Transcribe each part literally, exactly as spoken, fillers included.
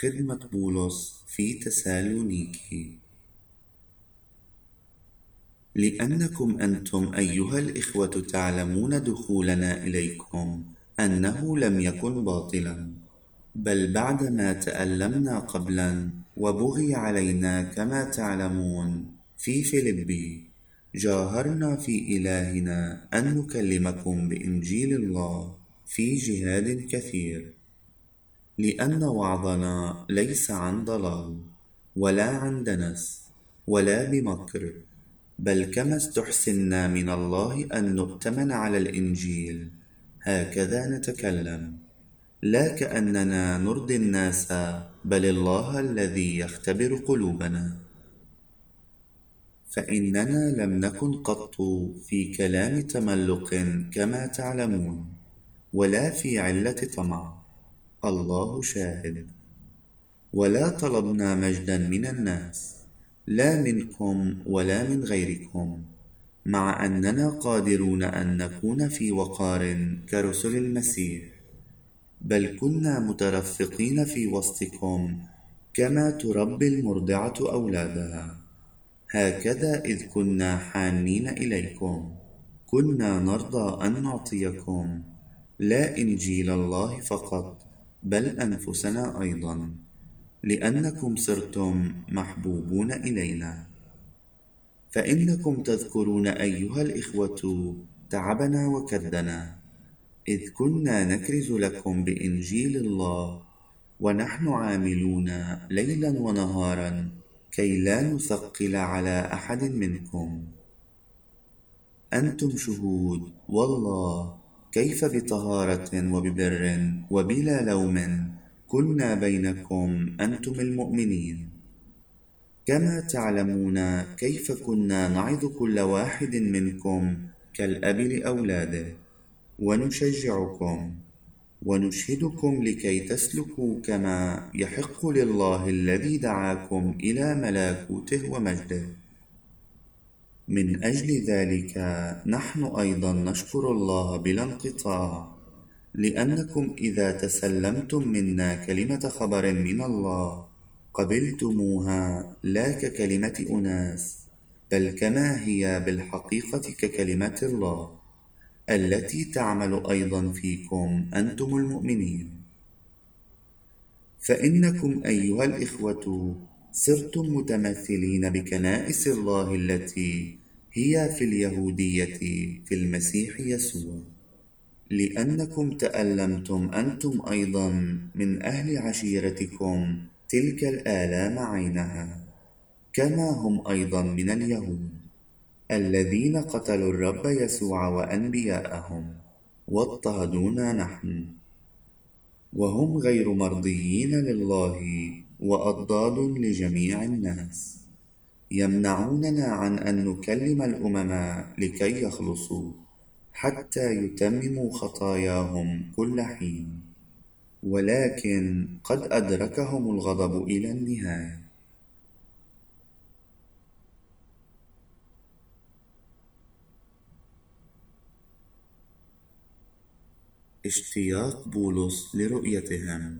خدمة بولس في تسالونيكي. لأنكم أنتم أيها الإخوة تعلمون دخولنا إليكم أنه لم يكن باطلا، بل بعدما تألمنا قبلا وبغي علينا كما تعلمون في فيلبي، جاهرنا في إلهنا أن نكلمكم بإنجيل الله في جهاد كثير، لأن وعظنا ليس عن ضلال ولا عن دنس ولا بمكر، بل كما استحسنا من الله أن نؤتمن على الإنجيل هكذا نتكلم، لا كأننا نرضي الناس بل الله الذي يختبر قلوبنا. فإننا لم نكن قط في كلام تملق كما تعلمون، ولا في علة طمع، الله شاهد، ولا طلبنا مجدا من الناس، لا منكم ولا من غيركم، مع أننا قادرون أن نكون في وقار كرسل المسيح، بل كنا مترفقين في وسطكم كما تربي المرضعة أولادها، هكذا إذ كنا حانين إليكم كنا نرضى أن نعطيكم لا إنجيل الله فقط بل أنفسنا أيضا، لأنكم صرتم محبوبون إلينا. فإنكم تذكرون أيها الإخوة تعبنا وكدنا، إذ كنا نكرز لكم بإنجيل الله ونحن عاملون ليلا ونهارا كي لا نثقل على أحد منكم. أنتم شهود والله كيف بطهارة وببر وبلا لوم كنا بينكم أنتم المؤمنين، كما تعلمون كيف كنا نعظ كل واحد منكم كالأب لأولاده، ونشجعكم ونشهدكم لكي تسلكوا كما يحق لله الذي دعاكم إلى ملكوته ومجده. من أجل ذلك نحن أيضا نشكر الله بلا انقطاع، لأنكم إذا تسلمتم منا كلمة خبر من الله قبلتموها لا ككلمة أناس، بل كما هي بالحقيقة ككلمة الله التي تعمل أيضا فيكم أنتم المؤمنين. فإنكم أيها الإخوة صرتم متمثلين بكنائس الله التي هي في اليهودية في المسيح يسوع، لأنكم تألمتم أنتم أيضا من أهل عشيرتكم تلك الآلام عينها، كما هم أيضا من اليهود الذين قتلوا الرب يسوع وأنبياءهم واضطهدونا نحن، وهم غير مرضيين لله وأضداد لجميع الناس، يمنعوننا عن أن نكلم الأمم لكي يخلصوا حتى يتمموا خطاياهم كل حين، ولكن قد أدركهم الغضب إلى النهاية. اشتياق بولس لرؤيتهم.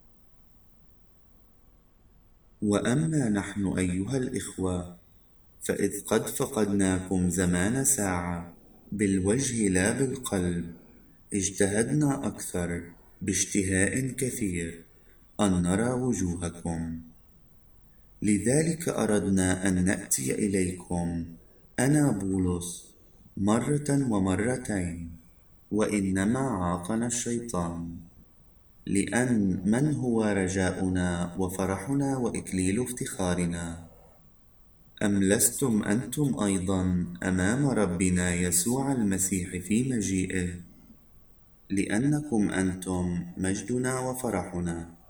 وأما نحن أيها الإخوة فإذ قد فقدناكم زمان ساعة بالوجه لا بالقلب، اجتهدنا أكثر باشتهاء كثير أن نرى وجوهكم، لذلك أردنا أن نأتي إليكم أنا بولس مرة ومرتين، وإنما عاقنا الشيطان، لأن من هو رجاؤنا وفرحنا وإكليل افتخارنا؟ أم لستم أنتم أيضا أمام ربنا يسوع المسيح في مجيئه؟ لأنكم أنتم مجدنا وفرحنا.